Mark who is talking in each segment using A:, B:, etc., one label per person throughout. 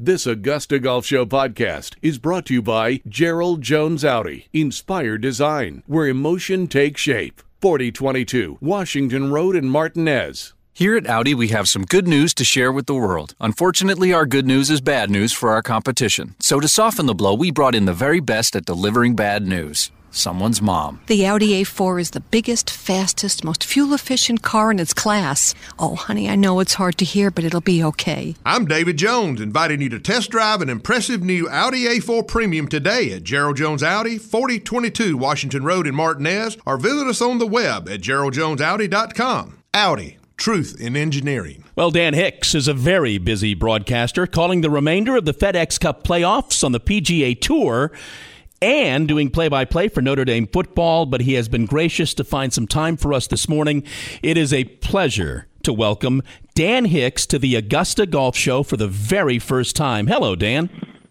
A: This Augusta Golf Show podcast is brought to you by Gerald Jones Audi. Inspired design, where emotion takes shape. 4022 Washington Road in Martinez.
B: Here at Audi, we have some good news to share with the world. Unfortunately, our good news is bad news for our competition. So to soften the blow, we brought in the very best at delivering bad news. Someone's mom.
C: The Audi A4 is the biggest, fastest, most fuel-efficient car in its class. Oh, honey, I know it's hard to hear, but it'll be okay.
D: I'm David Jones, inviting you to test drive an impressive new Audi A4 Premium today at Gerald Jones Audi, 4022 Washington Road in Martinez, or visit us on the web at geraldjonesaudi.com. Audi. Truth in engineering.
E: Well, Dan Hicks is a very busy broadcaster, calling the remainder of the FedEx Cup playoffs on the PGA Tour and doing play-by-play for Notre Dame football, but he has been gracious to find some time for us this morning. It is a pleasure to welcome Dan Hicks to the Augusta Golf Show for the very first time. Hello, Dan.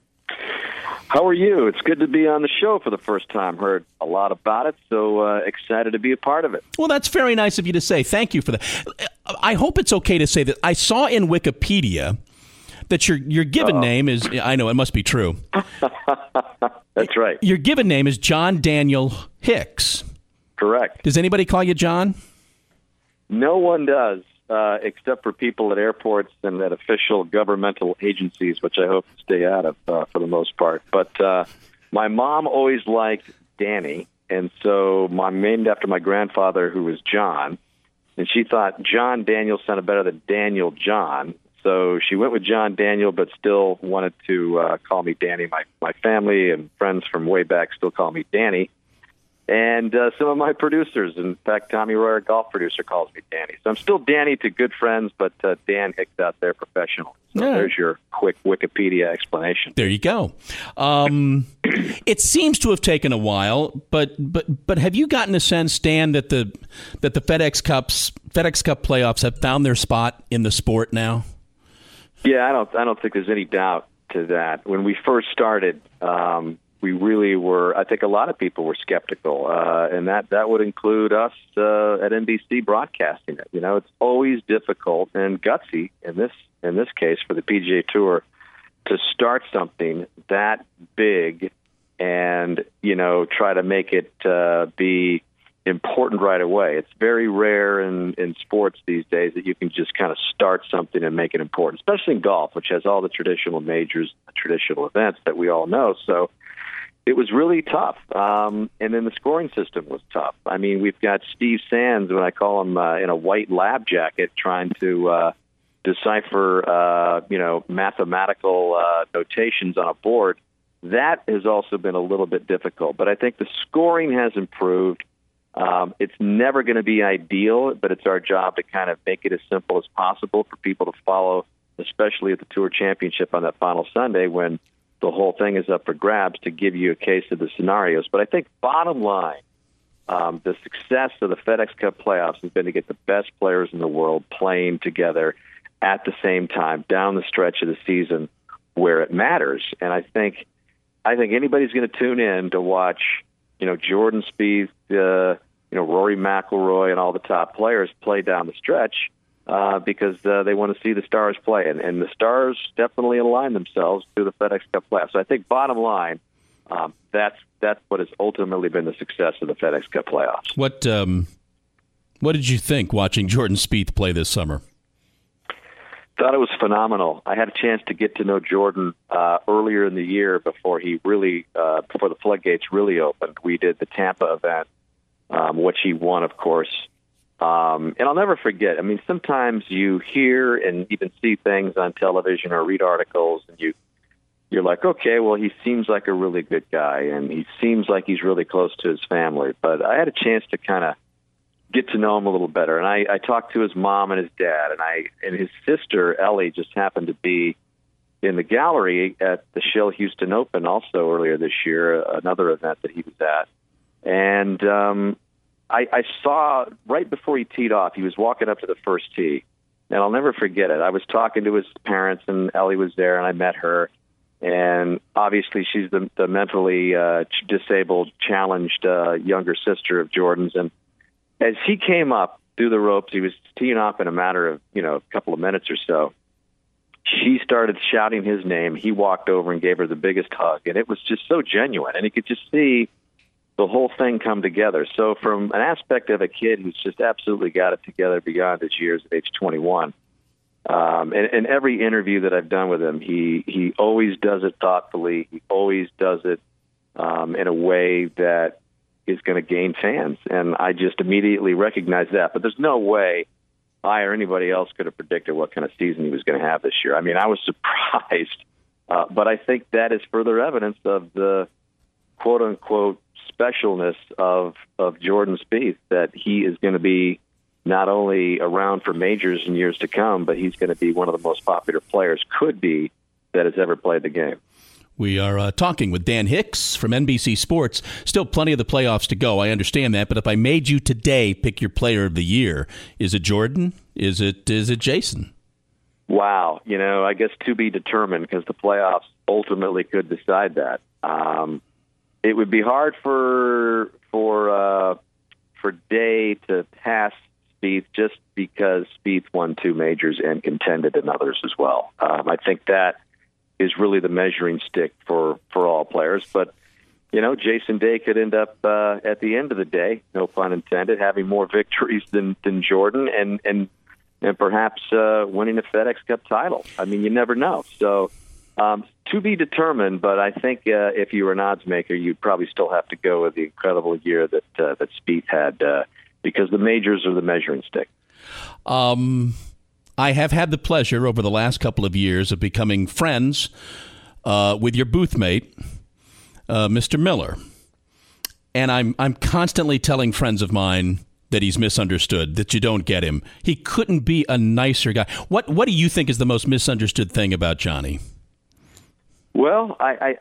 F: How are you? It's good to be on the show for the first time. Heard a lot about it, so excited to be a part of it.
E: Well, that's very nice of you to say. Thank you for that. I hope it's okay to say that I saw in Wikipedia that your given name is, I know, it must be true.
F: That's right.
E: Your given name is John Daniel Hicks.
F: Correct.
E: Does anybody call you John?
F: No one does, except for people at airports and at official governmental agencies, which I hope to stay out of for the most part. But my mom always liked Danny, and so I'm named after my grandfather, who was John, and she thought John Daniel sounded better than Daniel John. So she went with John Daniel, but still wanted to call me Danny. My family and friends from way back still call me Danny. And some of my producers, in fact, Tommy Roy, our golf producer, calls me Danny. So I'm still Danny to good friends, but Dan Hicks out there professional. So There's your quick Wikipedia explanation.
E: There you go. It seems to have taken a while, but have you gotten a sense, Dan, that the FedEx Cup playoffs have found their spot in the sport now?
F: Yeah, I don't think there's any doubt to that. When we first started, we really were. I think a lot of people were skeptical, and that would include us at NBC broadcasting it. You know, it's always difficult and gutsy in this case for the PGA Tour to start something that big and try to make it be important right away. It's very rare in sports these days that you can just kind of start something and make it important, especially in golf, which has all the traditional majors, traditional events that we all know. So it was really tough. And then the scoring system was tough. I mean, we've got Steve Sands, when I call him in a white lab jacket, trying to decipher, mathematical notations on a board. That has also been a little bit difficult. But I think the scoring has improved. It's never going to be ideal, but it's our job to kind of make it as simple as possible for people to follow, especially at the Tour Championship on that final Sunday when the whole thing is up for grabs, to give you a case of the scenarios. But I think bottom line, the success of the FedEx Cup playoffs has been to get the best players in the world playing together at the same time down the stretch of the season where it matters. And I think anybody's going to tune in to watch, Jordan Spieth, Rory McIlroy, and all the top players play down the stretch because they want to see the stars play. And the stars definitely align themselves to the FedEx Cup playoffs. So I think bottom line, that's what has ultimately been the success of the FedEx Cup playoffs.
E: What did you think watching Jordan Spieth play this summer?
F: Thought it was phenomenal. I had a chance to get to know Jordan earlier in the year before before the floodgates really opened. We did the Tampa event, which he won, of course. And I'll never forget. I mean, sometimes you hear and even see things on television or read articles, and you're like, okay, well, he seems like a really good guy, and he seems like he's really close to his family. But I had a chance to kind of get to know him a little better. And I talked to his mom and his dad, and his sister, Ellie, just happened to be in the gallery at the Shell Houston Open also earlier this year, another event that he was at. And I saw right before he teed off, he was walking up to the first tee, and I'll never forget it. I was talking to his parents, and Ellie was there, and I met her. And obviously she's the mentally disabled, challenged younger sister of Jordan's. And as he came up through the ropes, he was teeing off in a matter of, a couple of minutes or so. she started shouting his name. He walked over and gave her the biggest hug, and it was just so genuine. And he could just see the whole thing come together. So from an aspect of a kid who's just absolutely got it together beyond his years at age 21, and every interview that I've done with him, he always does it thoughtfully. He always does it in a way that is going to gain fans. And I just immediately recognized that. But there's no way I or anybody else could have predicted what kind of season he was going to have this year. I mean, I was surprised. But I think that is further evidence of the quote-unquote specialness of Jordan Spieth, that he is going to be not only around for majors in years to come, but he's going to be one of the most popular players, could be, that has ever played the game.
E: We are talking with Dan Hicks from NBC Sports. Still plenty of the playoffs to go. I understand that. But if I made you today pick your player of the year, is it Jordan? Is it Jason?
F: Wow. I guess to be determined, because the playoffs ultimately could decide that. It would be hard for Day to pass Spieth, just because Spieth won 2 majors and contended in others as well. I think that is really the measuring stick for all players. But, Jason Day could end up at the end of the day, no pun intended, having more victories than Jordan and perhaps winning a FedEx Cup title. I mean, you never know. So to be determined, but I think if you were an odds maker, you'd probably still have to go with the incredible year that Spieth had, because the majors are the measuring stick.
E: I have had the pleasure over the last couple of years of becoming friends with your booth mate, Mr. Miller. And I'm constantly telling friends of mine that he's misunderstood, that you don't get him. He couldn't be a nicer guy. What do you think is the most misunderstood thing about Johnny?
F: Well,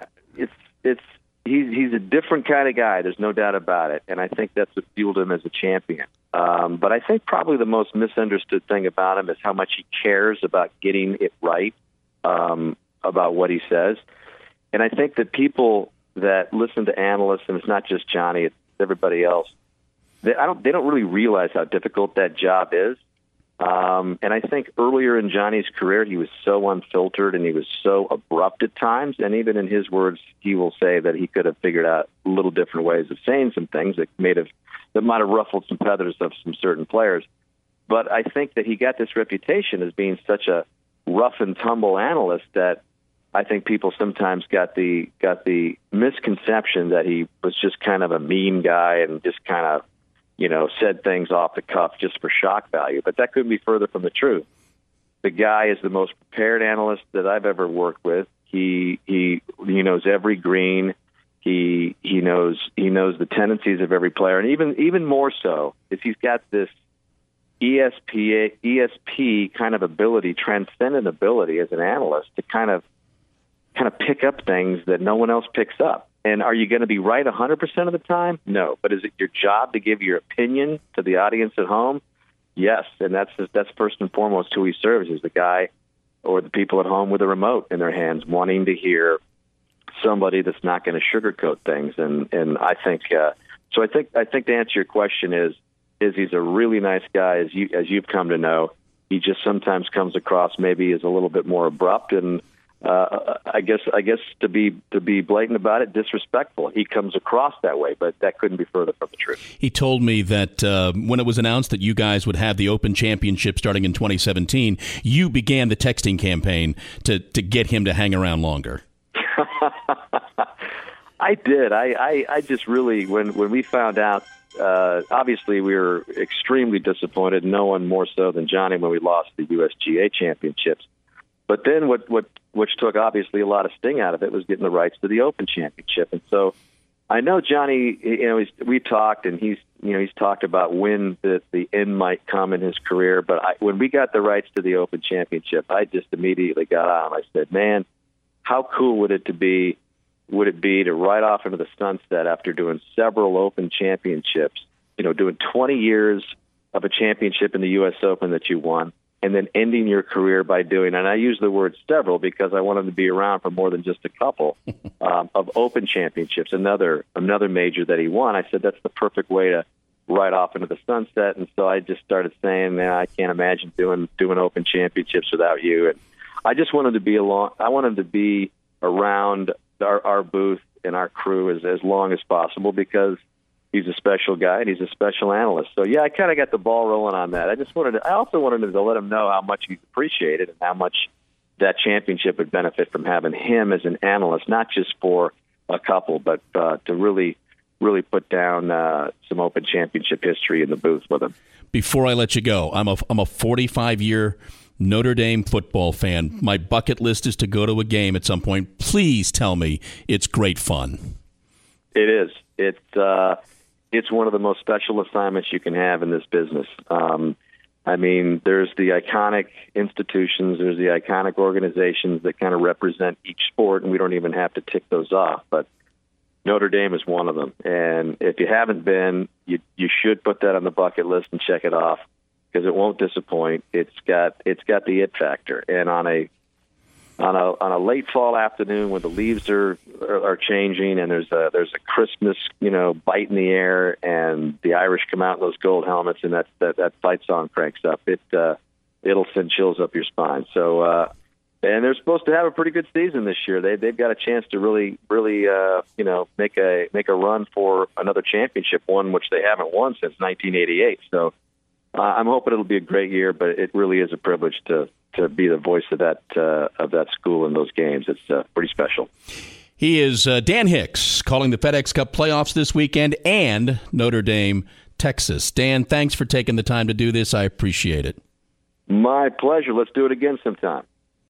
F: he's a different kind of guy. There's no doubt about it, and I think that's what fueled him as a champion. But I think probably the most misunderstood thing about him is how much he cares about getting it right, about what he says. And I think that people that listen to analysts, and it's not just Johnny, it's everybody else, they don't really realize how difficult that job is. And I think earlier in Johnny's career, he was so unfiltered and he was so abrupt at times. And even in his words, he will say that he could have figured out little different ways of saying some things that might have ruffled some feathers of some certain players. But I think that he got this reputation as being such a rough and tumble analyst that I think people sometimes got the misconception that he was just kind of a mean guy and just kind of, said things off the cuff just for shock value. But that couldn't be further from the truth. The guy is the most prepared analyst that I've ever worked with. He knows every green. He knows the tendencies of every player, and even more so is he's got this ESP kind of ability, transcendent ability as an analyst to kind of pick up things that no one else picks up. And are you going to be right 100% of the time? No. But is it your job to give your opinion to the audience at home? Yes. And that's first and foremost who he serves, is the guy or the people at home with a remote in their hands wanting to hear somebody that's not going to sugarcoat things. And I think so. I think to answer your question is he's a really nice guy, as you've come to know. He just sometimes comes across maybe as a little bit more abrupt and I guess to be blatant about it, disrespectful. He comes across that way, but that couldn't be further from the truth.
E: He told me that when it was announced that you guys would have the Open Championship starting in 2017, you began the texting campaign to get him to hang around longer.
F: I did. I just really, when we found out, obviously we were extremely disappointed, no one more so than Johnny, when we lost the USGA championships. But then which took obviously a lot of sting out of it was getting the rights to the Open Championship. And so I know Johnny, we talked, and he's talked about when the end might come in his career. But when we got the rights to the Open Championship, I just immediately got on. I said, man, how cool would it be to ride off into the sunset after doing several Open Championships, doing 20 years of a championship in the U.S. Open that you won, and then ending your career by doing, and I use the word several because I want him to be around for more than just a couple, of Open Championships, another major that he won. I said, that's the perfect way to ride off into the sunset. And so I just started saying, man, I can't imagine doing Open Championships without you. I just want him to be along. I want him to be around our booth and our crew as long as possible because he's a special guy and he's a special analyst. So yeah, I kind of got the ball rolling on that. I also wanted to let him know how much he's appreciated and how much that championship would benefit from having him as an analyst, not just for a couple, but to really put down some Open Championship history in the booth with him.
E: Before I let you go, I'm a 45-year Notre Dame football fan. My bucket list is to go to a game at some point. Please tell me it's great fun.
F: It is. It's one of the most special assignments you can have in this business. I mean, there's the iconic institutions, there's the iconic organizations that kind of represent each sport, and we don't even have to tick those off. But Notre Dame is one of them. And if you haven't been, you should put that on the bucket list and check it off because it won't disappoint. It's got the it factor. And on a late fall afternoon when the leaves are changing and there's a Christmas bite in the air and the Irish come out in those gold helmets and that fight song cranks up, it'll send chills up your spine. So and they're supposed to have a pretty good season this year. They've got a chance to really make a run for another championship, one which they haven't won since 1988. So I'm hoping it'll be a great year, but it really is a privilege to be the voice of that school in those games. It's pretty special.
E: He is Dan Hicks calling the FedEx Cup playoffs this weekend and Notre Dame, Texas. Dan, thanks for taking the time to do this. I appreciate it.
F: My pleasure. Let's do it again sometime.